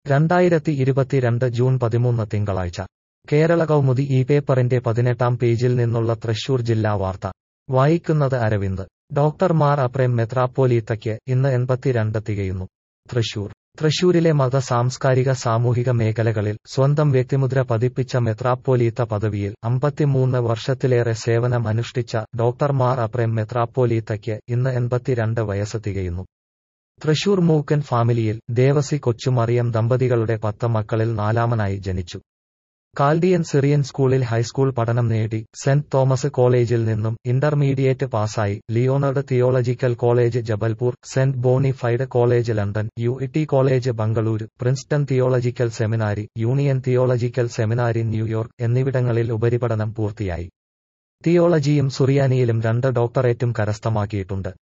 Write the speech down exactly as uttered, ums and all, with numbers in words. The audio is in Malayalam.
രണ്ടായിരത്തി ഇരുപത്തിരണ്ട് ജൂൺ പതിമൂന്ന് തിങ്കളാഴ്ച കേരള കൗമുദി ഈ പേപ്പറിന്റെ പതിനെട്ടാം പേജിൽ നിന്നുള്ള തൃശൂർ ജില്ലാ വാർത്ത വായിക്കുന്നത് അരവിന്ദ്. ഡോക്ടർമാർ അപ്രേം മെത്രാപ്പോലീത്തയ്ക്ക് ഇന്ന് എൺപത്തിരണ്ട് തികയുന്നു. തൃശൂർ തൃശൂരിലെ മത സാംസ്കാരിക സാമൂഹിക മേഖലകളിൽ സ്വന്തം വ്യക്തിമുദ്ര പതിപ്പിച്ച മെത്രാപ്പോലീത്ത പദവിയിൽ അമ്പത്തിമൂന്ന് വർഷത്തിലേറെ സേവനം അനുഷ്ഠിച്ച ഡോക്ടർമാർ അപ്രേം മെത്രാപ്പോലീത്തയ്ക്ക് ഇന്ന് എൺപത്തിരണ്ട് വയസ്സ് തികയുന്നു. തൃശൂർ മൂക്കൻ ഫാമിലിയിൽ ദേവസി കൊച്ചുമറിയം ദമ്പതികളുടെ പത്ത് മക്കളിൽ നാലാമനായി ജനിച്ചു. കാൽഡിയൻ സിറിയൻ സ്കൂളിൽ ഹൈസ്കൂൾ പഠനം നേടി. സെന്റ് തോമസ് കോളേജിൽ നിന്നും ഇന്റർമീഡിയറ്റ് പാസായി. Leonard Theological College Jabalpur, Saint Boniface College London, U T College Bengaluru, Princeton Theological Seminary, Union Theological Seminary New York എന്നിവിടങ്ങളിൽ ഉപരിപഠനം പൂർത്തിയായി. തിയോളജിയും സുറിയാനിയിലും രണ്ട് ഡോക്ടറേറ്റും കരസ്ഥമാക്കിയിട്ടുണ്ട്.